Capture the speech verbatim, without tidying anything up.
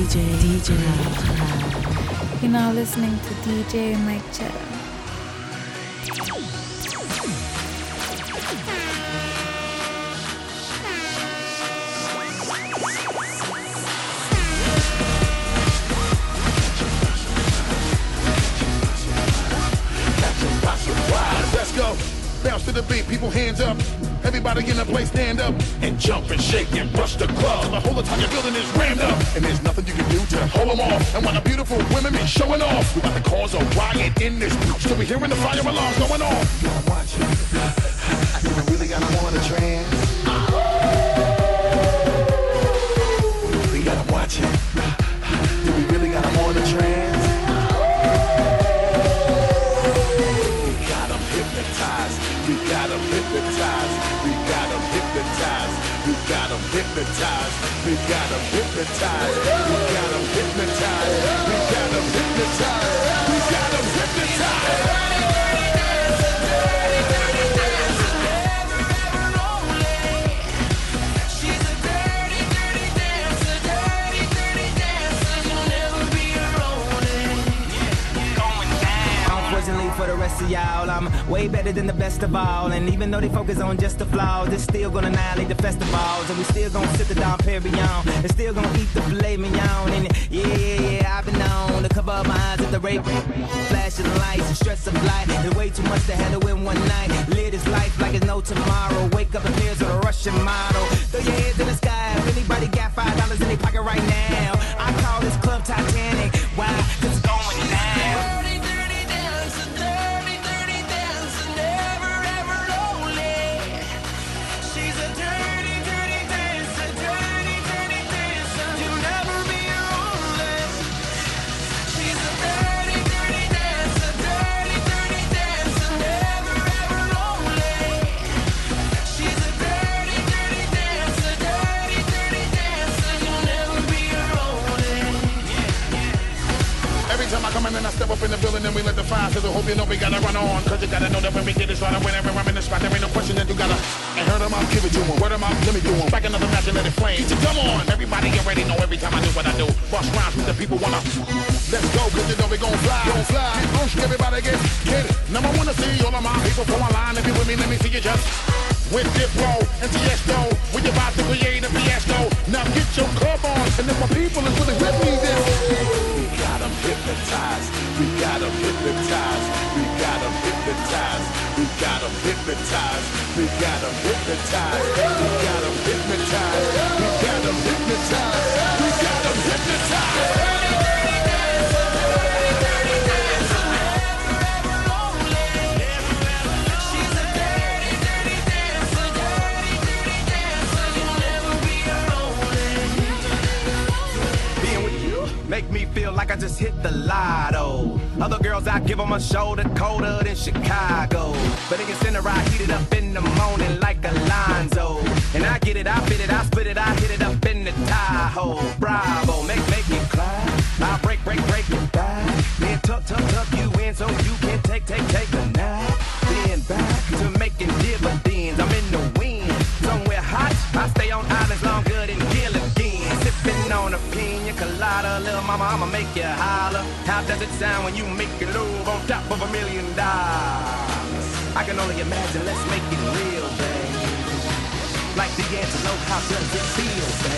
D J, D J. You're now listening to D J Mike Cheddar. Let's go. Bounce to the beat, people hands up. Everybody in the place stand up and jump and shake and rush the club. The whole entire building is rammed up, and there's nothing you can do to hold them off. And while the beautiful women be showing off, we about to cause a riot in this group. So we hearing the fire alarms going off. You gotta watch it. Do we really got them on a trance? We gotta watch it. Do we really got them on a trance? We got them hypnotized, we got them hypnotized, we got them hypnotized, we got them hypnotized, we got them hypnotized, we got them hypnotized, we got them hypnotized. For the rest of y'all, I'm way better than the best of all. And even though they focus on just the flaws, they're still gonna annihilate the festivals. And we still gonna sit the Dom Perignon, and still gonna eat the filet mignon. And yeah, yeah, yeah, I've been known to cover up my eyes at the rape. Flashing lights and stress of light. There's way too much to handle in one night. Live this life like it's no tomorrow. Wake up and peers with a Russian model. Throw your heads in the sky if anybody got five dollars in their pocket right now. I call this club Titanic. Why? Cause it's going down. Come in and I step up in the building and we let the fire sizzle. Hope you know we gotta run on, cause you gotta know that when we get this right, whenever I'm in the spot, there ain't no question that you gotta. I heard them out, give it to them. Word them out, let me do them. Back another match and let it flame. Get your come on. Everybody already know every time I do what I do. Bust rhymes with the people wanna. Let's go, cause you know we gon' fly. Gon' fly. Keep pushing, everybody get, get it. Now I wanna see all of my people from my line. If you with me, let me see you just. With Diplo and Tiesto, we about to create a fiasco. Now get your club on, and if my people is really with me, then we got them hypnotized, we got them hypnotized, we got them hypnotized, we got them hypnotized, we got them hypnotized, we got them hypnotized, we got them hypnotized, we got them hypnotized. Make me feel like I just hit the lotto. Other girls, I give them a shoulder colder than Chicago. But niggas in the ride, heat it up in the morning like Alonzo. And I get it, I fit it, I split it, I hit it up in the Tahoe. Bravo, make, make it climb. I break, break, break it back. Then tuck, tuck, tuck you in so you can take, take, take a nap. Then back to making dividends. I'm in the wind, somewhere hot. I stay on islands longer than Gilligan. Sipping on a pina colada, little mama, I'ma make you holler. How does it sound when you make it move on top of a million dollars? I can only imagine, let's make it real, babe. Like D'Angelo, how does it feel, babe?